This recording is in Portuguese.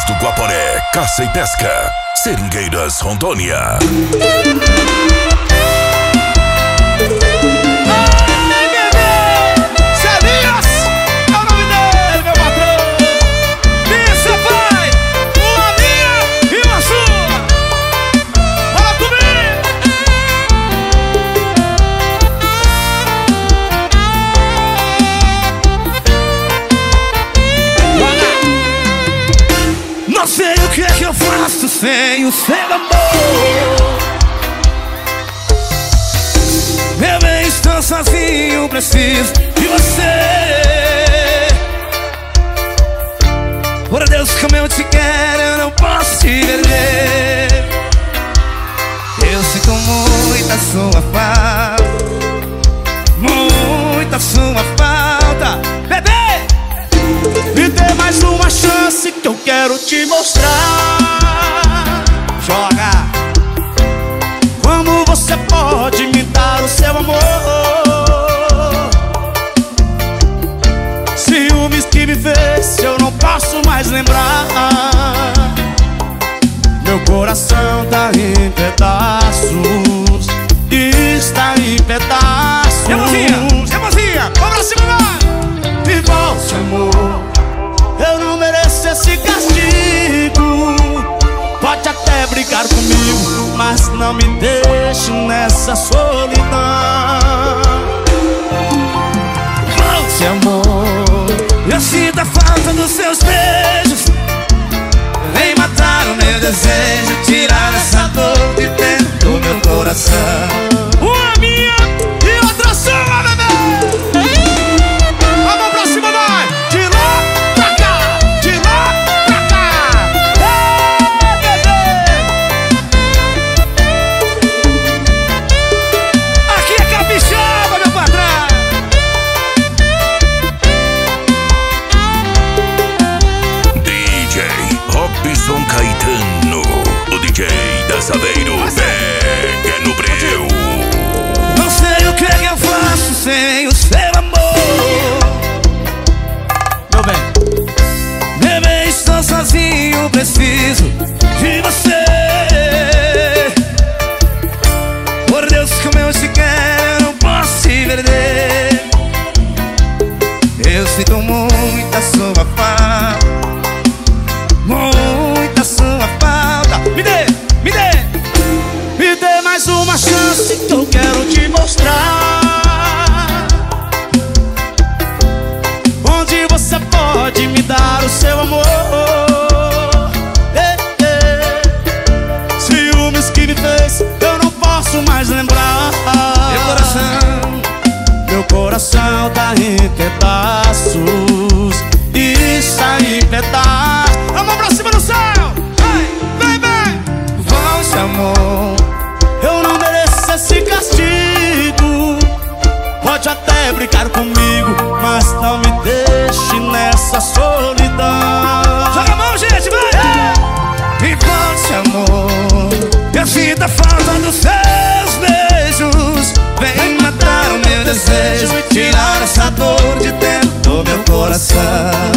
Barreiros do Guaporé, Caça e Pesca, Seringueiras, Rondônia. Não sei o que é que eu faço sem o seu amor. Meu bem, estou sozinho, preciso de você. Por Deus, como eu te quero, eu não posso te perder. Eu sinto muita sua falta, muita sua falta. Bebê! Me dê mais uma chance que eu quero te mostrar. Joga! Como você pode me dar o seu amor? Ciúmes que me fez, eu não posso mais lembrar. Meu coração tá em pedaços, está em pedaços. Emozinha, vamos pra cima, vai! Me volte, amor, eu não mereço esse castigo. Pode até brigar comigo, mas não me deixe nessa solidão. Volte, amor, eu sinto a falta dos seus beijos. Vem matar o meu desejo, tirar essa dor de dentro do meu coração. Uma minha e outra sua, bebê. Vamos pra cima, vai! De lá pra cá, de lá pra cá. Ei, bebê! Aqui é capixaba, meu patrão. DJ Robson Caetano, o DJ dançadeiro, pega no breu. Não sei o que é que eu faço sem o seu amor. Meu bem, Bebê, estou sozinho, preciso de você. Por Deus, como eu te quero, eu não posso te perder. Eu sinto muita sua falta, muita sua falta. Me dê, me dê. me dê mais uma chance que eu quero te mostrar. Onde você pode me dar o seu amor? Ciúmes que me fez, eu não posso mais lembrar. Meu coração tá em pedaços, está em pedaços. Vamos pra cima do céu! Vem, vem! Volte, amor, Eu não mereço esse castigo. Pode até brincar comigo, mas não me deixe nessa solidão. joga a mão, gente, vai! Me volte, amor, eu sinto a falta dos seus beijos. Vem matar o meu desejo e tirar essa dor de dentro do meu coração.